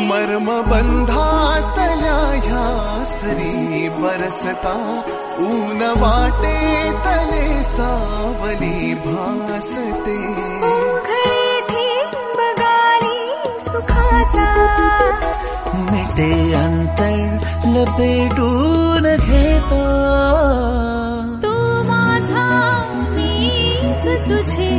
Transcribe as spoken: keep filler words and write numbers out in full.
मर्मबंधातल्या ह्या सरी बरसता ऊन वाटे तले सावली भासते मिटे अंतर लपेटून घेता तू माझा मीच तुझी